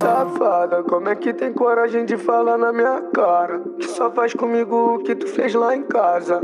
Safada, como é que tem coragem de falar na minha cara? Que só faz comigo o que tu fez lá em casa.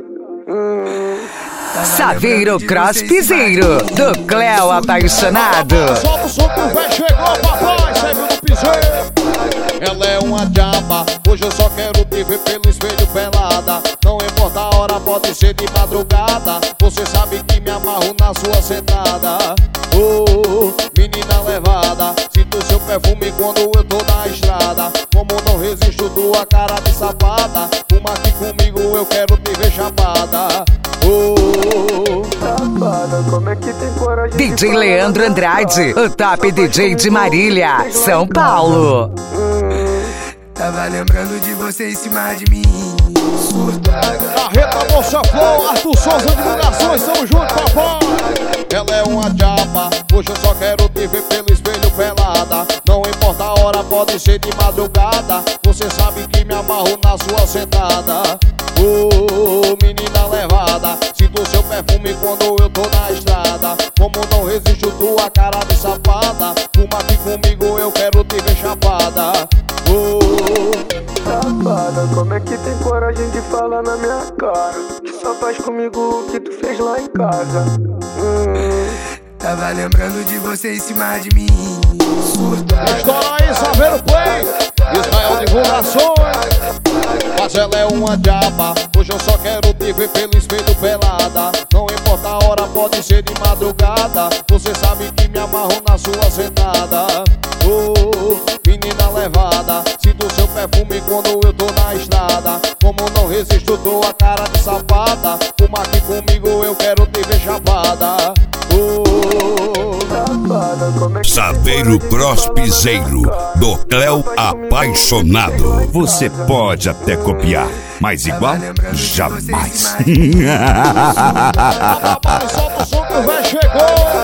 Saveiro Cross Piseiro, do Cléo Apaixonado. Solta o som que o véi chegou, papai, saiu do piseiro. Ela é uma diaba, hoje eu só quero te ver pelo espelho pelada. Não importa a hora, pode ser de madrugada. Você sabe que me amarro na sua sentada. Oh, menina levada, sinto seu perfume quando eu tô na estrada. Como não resisto tua cara de safada. Fuma aqui comigo, eu quero te ver chapada. Oh, safada, como é que tem coragem de DJ falar Leandro na minha Andrade, cara? o top DJ de Marília, São Paulo. Tava lembrando de você em cima de mim. Carreta Moça Flor, Arthur Souza Divulgações, tamo junto, papai. Ela é uma diaba, hoje eu só quero te ver pelo espelho pelada. Não importa a hora, pode ser de madrugada. Você sabe que me amarro na sua sentada. Oh, menina levada, sinto seu perfume quando eu tô na estrada. Como não resisto tua cara de safada. Fuma aqui comigo, eu quero te ver chapada. Oh, safada, como é que tem coragem de falar na minha cara? Que só faz comigo o que tu fez lá em casa. Tava lembrando de você em cima de mim. estoura aí, Saveiro Play, Israel Divulgações. Mas ela é uma diaba, hoje eu só quero te ver pelo espelho pelada. Não importa a hora, pode ser de madrugada. Você sabe que me amarro na sua sentada. Oh, menina levada, sinto seu perfume quando eu tô na estrada. Como não resisto tua cara de safada. Fuma aqui comigo, eu quero te ver chapada. Oh, Safada, como é que Saveiro Cross Piseiro, do Cléo Apaixonado. Você pode até copiar, mas igual, jamais. solta o som que o véi chegou.